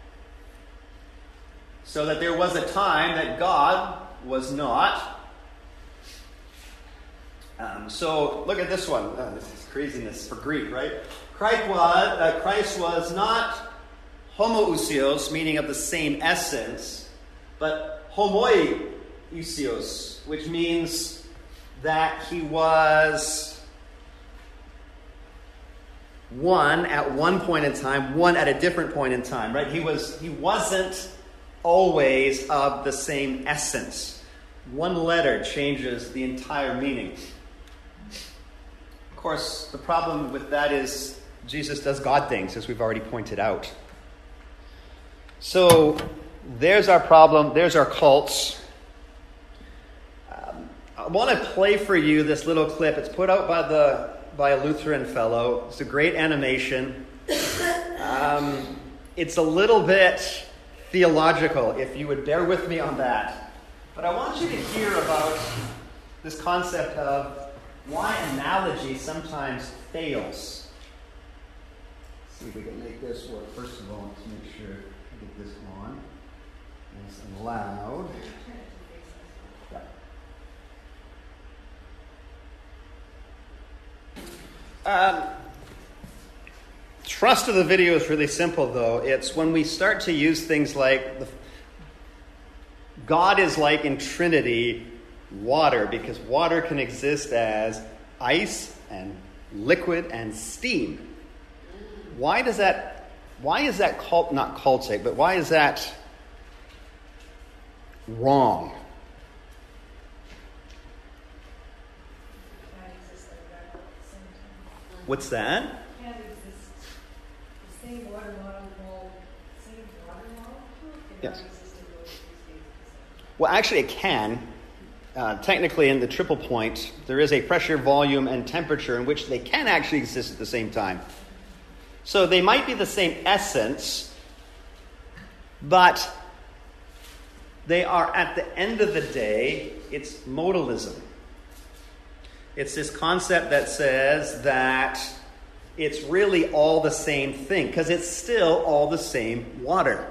So that there was a time that God was not. Um, so look at this one. Oh, this is craziness for Greek, right? Christ was, uh, Christ was not homoousios, meaning of the same essence, but homoiousios, which means that he was one at one point in time, one at a different point in time, right? He was he wasn't always of the same essence. One letter changes the entire meaning. Of course, the problem with that is Jesus does God things, as we've already pointed out. So there's our problem. There's our cults. Um, I want to play for you this little clip. It's put out by the by a Lutheran fellow. It's a great animation. Um, it's a little bit theological, if you would bear with me on that. But I want you to hear about this concept of why analogy sometimes fails. Let's see if we can make this work. First of all, let's make sure I get this on. Nice and loud. Um, thrust of the video is really simple, though. It's when we start to use things like the, God is like in Trinity water, because water can exist as ice and liquid and steam. Why does that? Why is that cult not cultic? But why is that wrong? What's that? Can't exist. The same water molecule, same water molecule cannot Yes. exist in those two states at the same Well, actually, it can. Uh, technically, in the triple point, there is a pressure, volume, and temperature in which they can actually exist at the same time. So they might be the same essence, but they are, at the end of the day, it's modalism. It's this concept that says that it's really all the same thing, because it's still all the same water.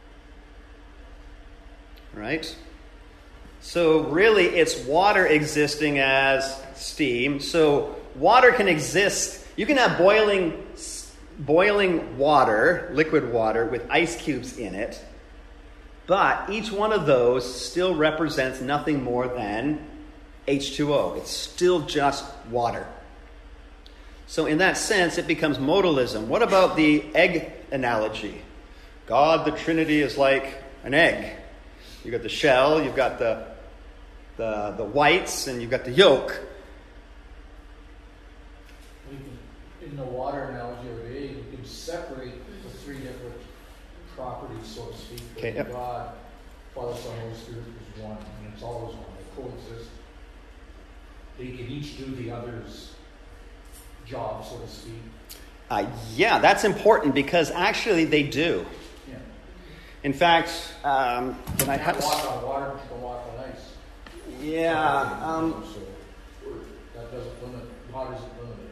Right? So really, it's water existing as steam. So water can exist. You can have boiling, boiling water, liquid water, with ice cubes in it. But each one of those still represents nothing more than H two O. It's still just water. So in that sense, it becomes modalism. What about the egg analogy? God, the Trinity, is like an egg. You've got the shell, you've got the, the, the whites, and you've got the yolk. We can, in the water analogy of the egg, you can separate the three different properties, so to speak. Okay, yep. God, Father, Son, Holy Spirit is one, and it's always one. They coexist. They can each do the other's job, so to speak. Uh, yeah, that's important, because actually they do. Yeah. In fact, um, You I can't have walk on water, but you can walk on ice. yeah. Um, So that doesn't limit, God isn't limited.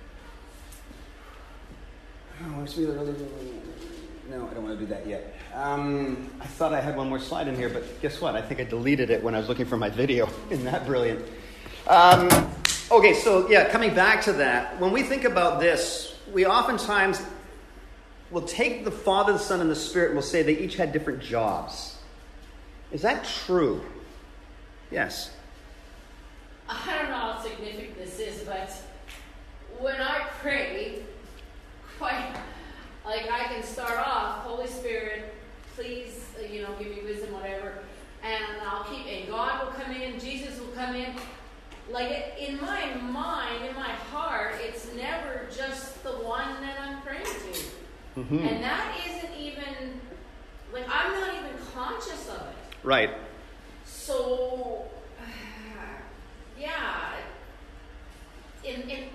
Oh, it's really, really, really, no, I don't want to do that yet. Um, I thought I had one more slide in here, but guess what? I think I deleted it when I was looking for my video. Isn't that brilliant? Um, okay, so yeah, coming back to that, when we think about this, we oftentimes will take the Father, the Son, and the Spirit and we'll say they each had different jobs. Is that true? Yes. I don't know how significant this is, but when I pray, quite like I can start off, Holy Spirit, please, uh, you know, give me wisdom, whatever, and I'll keep, and God will come in, Jesus will come in. Like it, in my mind, in my heart, it's never just the one that I'm praying to, Mm-hmm. and that isn't even like I'm not even conscious of it. Right. So, yeah, in, in,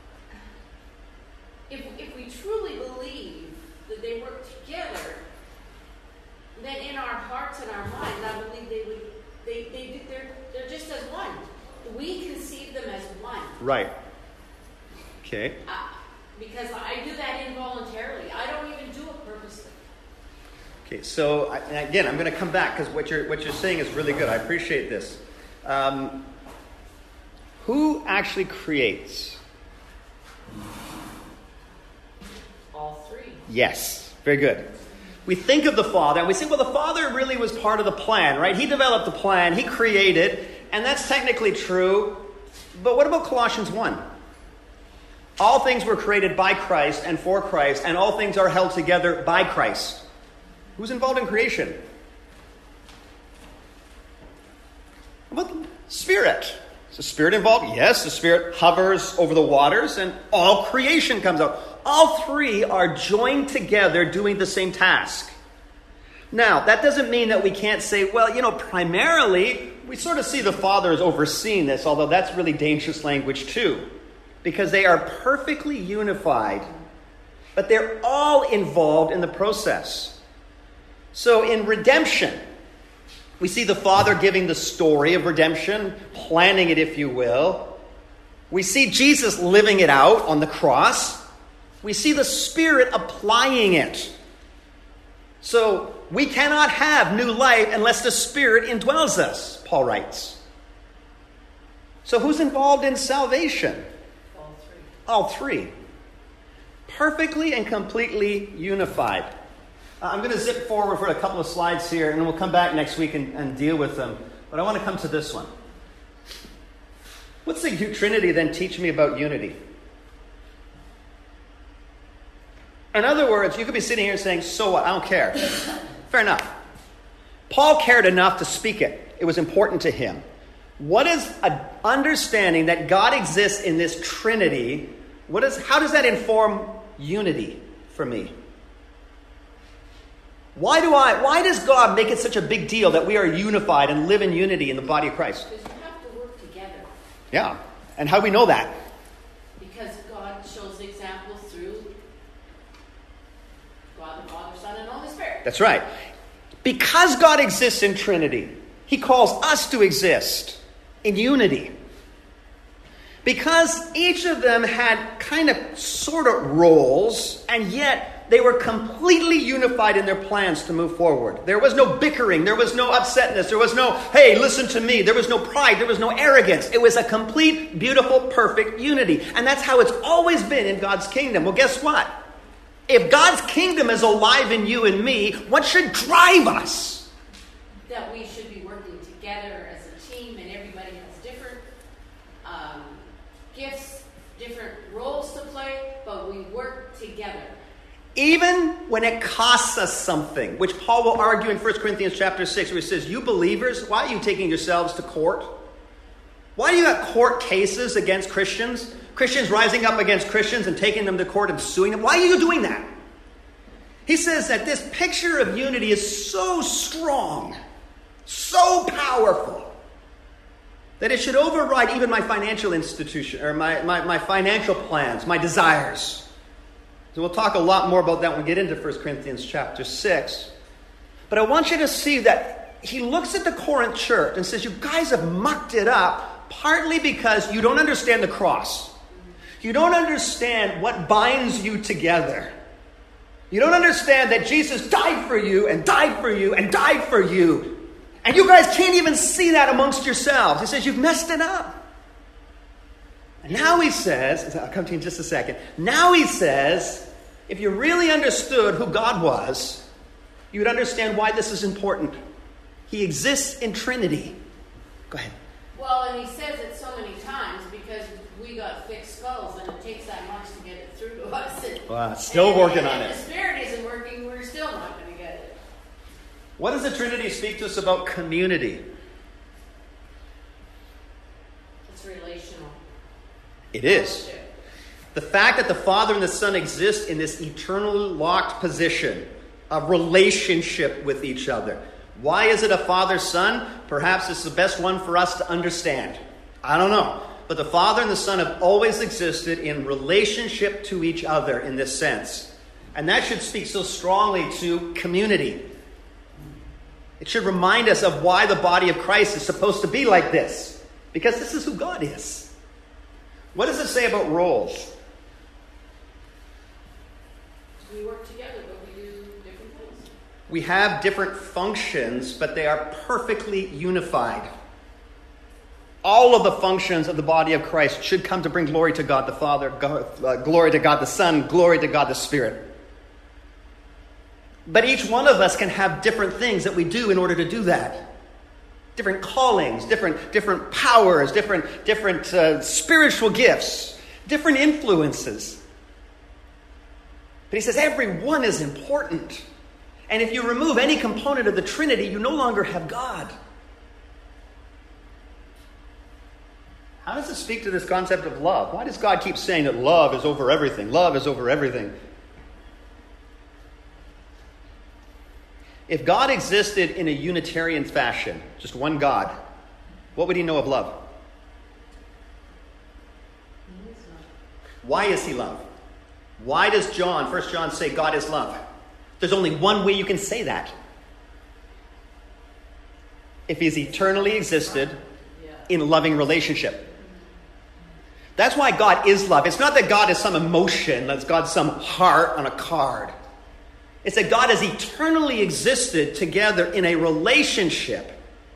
if, if we truly believe that they work together, then in our hearts and our minds, I believe they would, they, they, they're, they're just as one. We conceive them as one. Right. Okay. Uh, because I do that involuntarily. I don't even do it purposely. Okay, so I, and again, I'm going to come back because what you're what you're saying is really good. I appreciate this. Um, who actually creates? All three. Yes, very good. We think of the Father and we say, well, the Father really was part of the plan, right? He developed the plan, He created, and that's technically true. But what about Colossians one? All things were created by Christ and for Christ, and all things are held together by Christ. Who's involved in creation? What? Spirit. Is the Spirit involved? Yes, the Spirit hovers over the waters and all creation comes out. All three are joined together doing the same task. Now, that doesn't mean that we can't say, well, you know, primarily, we sort of see the Father as overseeing this, although that's really dangerous language too, because they are perfectly unified, but they're all involved in the process. So in redemption, we see the Father giving the story of redemption, planning it, if you will. We see Jesus living it out on the cross. We see the Spirit applying it. So we cannot have new life unless the Spirit indwells us, Paul writes. So who's involved in salvation? All three. All three. Perfectly and completely unified. Uh, I'm going to zip forward for a couple of slides here, and then we'll come back next week and, and deal with them. But I want to come to this one. What's the Trinity then teach me about unity? In other words, you could be sitting here saying, so what? I don't care. Fair enough. Paul cared enough to speak it. It was important to him. What is an understanding that God exists in this Trinity? What is, how does that inform unity for me? Why do I? Why does God make it such a big deal that we are unified and live in unity in the body of Christ? Because you have to work together. Yeah. And how do we know that? Because God shows the example through God the Father, Son, and Holy Spirit. That's right. Because God exists in Trinity, He calls us to exist in unity. Because each of them had kind of sort of roles, and yet they were completely unified in their plans to move forward. There was no bickering. There was no upsetness. There was no, hey, listen to me. There was no pride. There was no arrogance. It was a complete, beautiful, perfect unity. And that's how it's always been in God's kingdom. Well, guess what? If God's kingdom is alive in you and me, what should drive us? That we should be working together as a team, and everybody has different um, gifts, different roles to play, but we work together. Even when it costs us something, which Paul will argue in First Corinthians chapter six, where he says, you believers, why are you taking yourselves to court? Why do you have court cases against Christians? Christians rising up against Christians and taking them to court and suing them. Why are you doing that? He says that this picture of unity is so strong, so powerful, that it should override even my financial institution, or my, my, my financial plans, my desires. So we'll talk a lot more about that when we get into First Corinthians chapter six. But I want you to see that he looks at the Corinth church and says, you guys have mucked it up, partly because you don't understand the cross. You don't understand what binds you together. You don't understand that Jesus died for you and died for you and died for you. And you guys can't even see that amongst yourselves. He says, you've messed it up. And now he says, I'll come to you in just a second. Now he says, if you really understood who God was, you would understand why this is important. He exists in Trinity. Go ahead. Well, and he says it so many times because we got thick skulls and it takes that much to get it through to us. And, well, still and, working and on if it. the Spirit isn't working, we're still not going to get it. What does the Trinity speak to us about community? It's relational. It is. The fact that the Father and the Son exist in this eternally locked position of relationship with each other. Why is it a father-son? Perhaps it's the best one for us to understand. I don't know. But the Father and the Son have always existed in relationship to each other in this sense. And that should speak so strongly to community. It should remind us of why the body of Christ is supposed to be like this. Because this is who God is. What does it say about roles? We work together, but we do different things. We have different functions, but they are perfectly unified. All of the functions of the body of Christ should come to bring glory to God the Father, God, uh, glory to God the Son, glory to God the Spirit. But each one of us can have different things that we do in order to do that. Different callings, different different powers, different different uh, spiritual gifts, different influences. But he says every one is important. And if you remove any component of the Trinity, you no longer have God. How does it speak to this concept of love? Why does God keep saying that love is over everything? Love is over everything. If God existed in a Unitarian fashion, just one God, what would he know of love? Why is he love? Why does John, First John, say God is love? There's only one way you can say that. If he's eternally existed in a loving relationship. That's why God is love. It's not that God is some emotion, that God's some heart on a card. It's that God has eternally existed together in a relationship.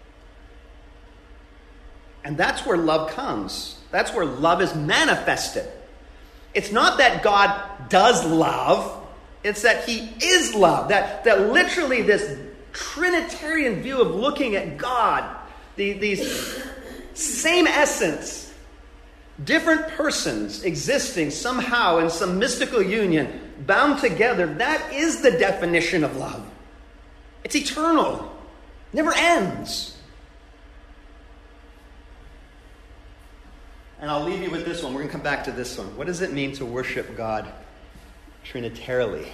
And that's where love comes. That's where love is manifested. It's not that God does love. It's that he is love. That, that literally this Trinitarian view of looking at God, the, these same essence, different persons existing somehow in some mystical union, bound together, that is the definition of love. It's eternal. Never ends. And I'll leave you with this one. We're going to come back to this one. What does it mean to worship God trinitarily?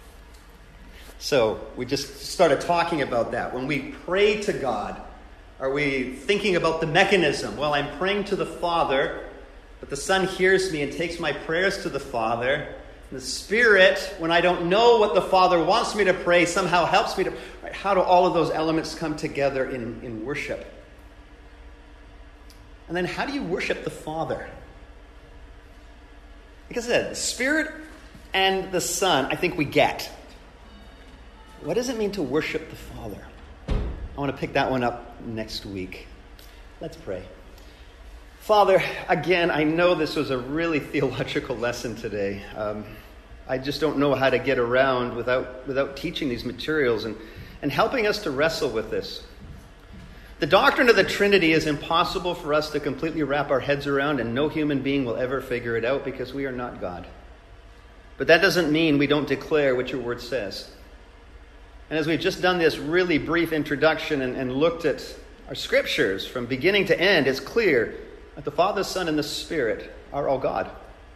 So we just started talking about that. When we pray to God, are we thinking about the mechanism? Well, I'm praying to the Father, but the Son hears me and takes my prayers to the Father. The Spirit, when I don't know what the Father wants me to pray, somehow helps me to... Right, how do all of those elements come together in, in worship? And then how do you worship the Father? Like I said, the Spirit and the Son, I think we get. What does it mean to worship the Father? I want to pick that one up next week. Let's pray. Father, again, I know this was a really theological lesson today. Um, I just don't know how to get around without without teaching these materials and, and helping us to wrestle with this. The doctrine of the Trinity is impossible for us to completely wrap our heads around, and no human being will ever figure it out because we are not God. But that doesn't mean we don't declare what your word says. And as we've just done this really brief introduction and, and looked at our scriptures from beginning to end, it's clear that the Father, Son, and the Spirit are all God.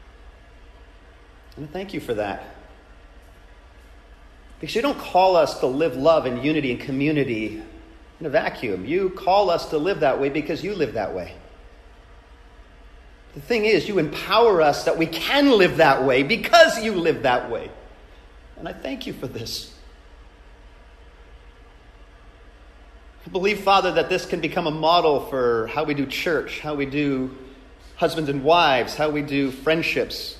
And thank you for that. Because you don't call us to live love and unity and community in a vacuum. You call us to live that way because you live that way. The thing is, you empower us that we can live that way because you live that way. And I thank you for this. I believe, Father, that this can become a model for how we do church, how we do husbands and wives, how we do friendships.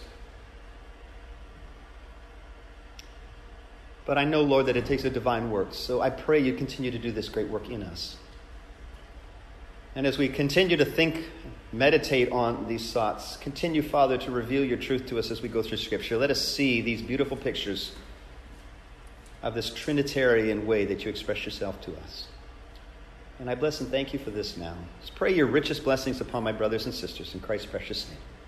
But I know, Lord, that it takes a divine work. So I pray you continue to do this great work in us. And as we continue to think, meditate on these thoughts, continue, Father, to reveal your truth to us as we go through Scripture. Let us see these beautiful pictures of this Trinitarian way that you express yourself to us. And I bless and thank you for this now. Let's pray your richest blessings upon my brothers and sisters in Christ's precious name.